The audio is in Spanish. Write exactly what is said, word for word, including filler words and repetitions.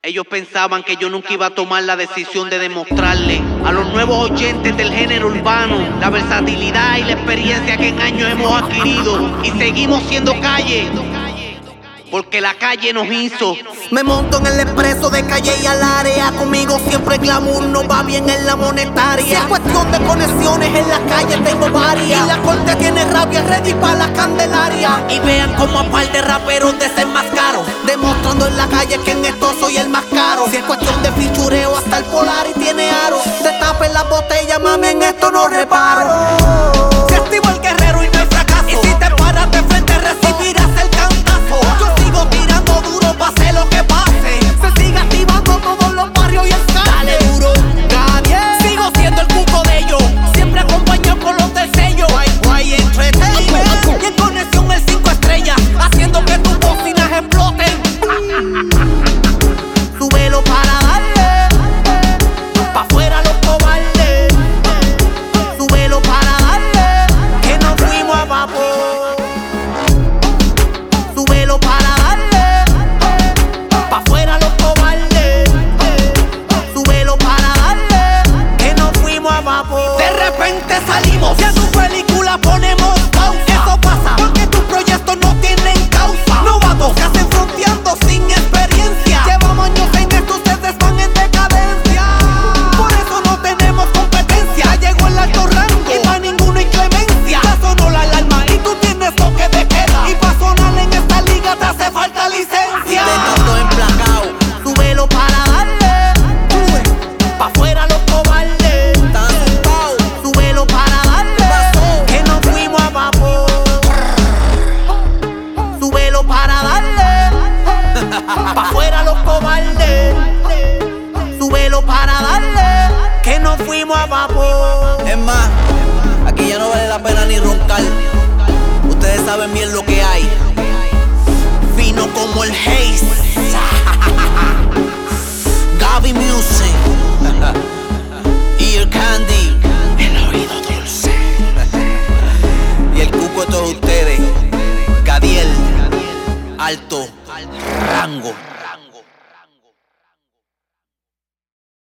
Ellos pensaban que yo nunca iba a tomar la decisión de demostrarle a los nuevos oyentes del género urbano la versatilidad y la experiencia que en años hemos adquirido y seguimos siendo calle, porque la calle nos hizo. Me monto en el expreso de calle y al área. Conmigo siempre el glamour no va bien en la monetaria. Si es cuestión de conexiones en la calle tengo varias. Y la corte tiene rabia, ready para la candelaria. Y vean como a par de raperos desenmascaro, demostrando en la calle que en esto soy el más caro. Si es cuestión de fichureo hasta el polar y tiene aro. Destapen la botella, mami, en esto no reparo. Si activo el guerrero y no hay fracaso. Y si te paras de frente recibirás el cantazo. Yo sigo tirando duro, pase lo que pase. Se sigue activando todos los barrios y el sale. Dale duro, nadie. Sigo siendo el cuco de ellos, siempre acompañado con los del sello. Guay, guay, entertainment. Y en conexión el cinco estrellas, haciendo que tus bocinas exploten. Súbelo para darle, pa' afuera los cobardes. Súbelo para darle, que nos fuimos a vapor. Súbelo para darle, pa' afuera los cobardes. Súbelo para darle, que nos fuimos a vapor. De repente salimos y a tu película ponemos pausa. Eso pasa porque tus proyectos no tienen causa. Novatos que hacen fronteando sin experiencia. Llevamos años en esto, ustedes van en decadencia. Por eso no tenemos competencia. Ya llegó el alto rango y pa' ninguna inclemencia. Ya sonó la alarma y tú tienes toque de queda. Y pa' sonar en esta liga te hace falta licencia. De tanto emplacado, súbelo para darle, pa' afuera los cobardes. Están asustados, súbelo para darle, que nos fuimos a vapor. Súbelo para darle, pa' afuera los cobardes. Súbelo para darle, que nos fuimos a vapor. Es más, aquí ya no vale la pena ni roncar. Ustedes saben bien lo que hay. Fino como el Haze. Gaby Music. Ear Candy. El oído dulce. Y el cuco de todos ustedes. Gadiel. Alto rango.